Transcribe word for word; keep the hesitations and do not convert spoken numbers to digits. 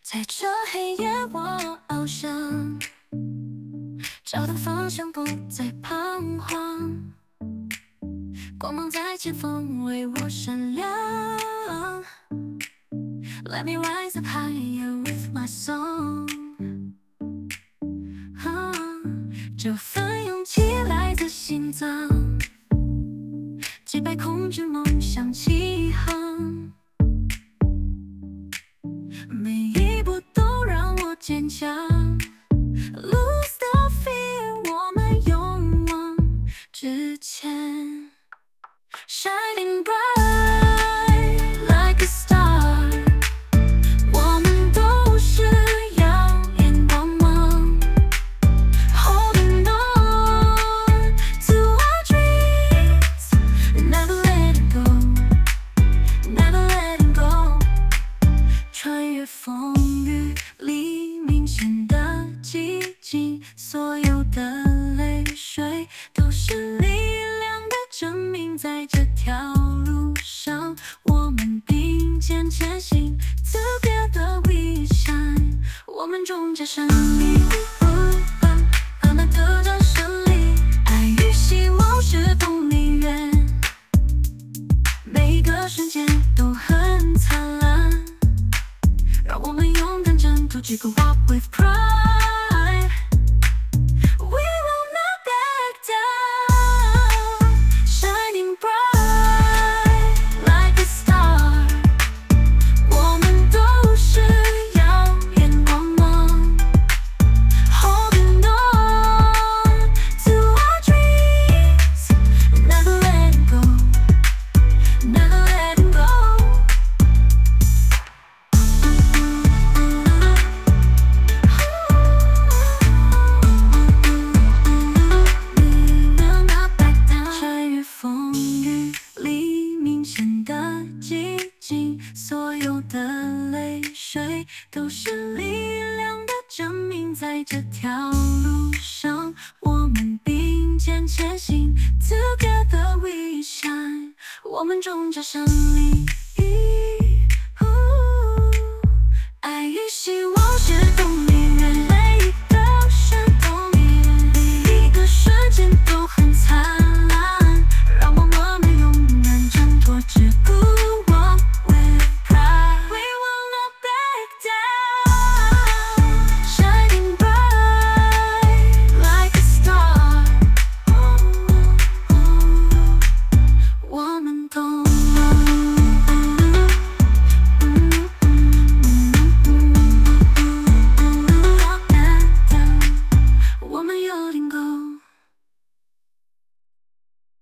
在这黑夜，我翱翔，找到方向，不再彷徨。光芒在前方为我闪亮。Let me rise up higher with my song。啊，这份勇气来自心脏，击败恐惧，梦想起航。每一步都让我坚强。Lose the fear， 我们勇往直前。Shining bright like a star， 我们都是耀眼光芒。Holding on to our dreams， never letting go，never letting go。穿越风雨里明显的寂静，所有的泪水都是力量的证明。在这条路上，我们并肩前行 ，Together we shine。我们终结胜利，慢慢得着胜利。爱与希望是动力源，每个瞬间都很灿烂。让我们勇敢挣脱这个 walk with pride。We will not back down。Shining bright like a star， 我们都是耀眼光芒。Holding on to our dreams， never letting go，never letting go。穿越风雨里明显的寂静，所有的泪水都是力量的证明。在这条路上，我们并肩前行 ，Together we shine。我们终结胜利。